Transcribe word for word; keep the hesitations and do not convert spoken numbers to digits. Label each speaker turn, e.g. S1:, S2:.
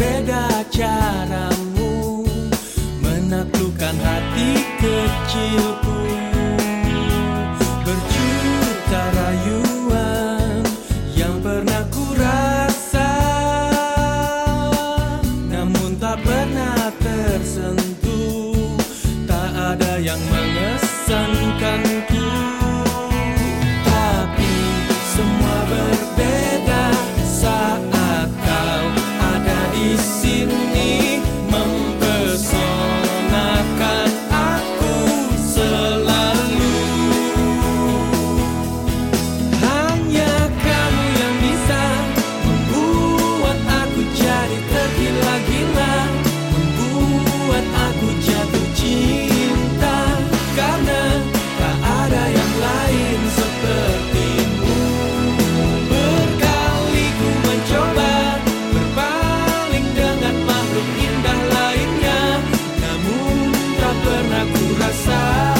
S1: berbeda caramu menaklukkan hati kecilku. Berjuta rayuan yang pernah ku rasa, namun tak pernah tersentuh. Tak ada yang mengesankanku, tapi semua berbeda saat kau ada di sini, mempesonakan aku selalu. Hanya kamu yang bisa membuat aku jadi tergila-gila, membuat aku jatuh cinta, karena tak ada yang lain sepertimu. Berkali ku mencoba berpaling dengan makhluk indah lainnya, namun tak pernah ku rasa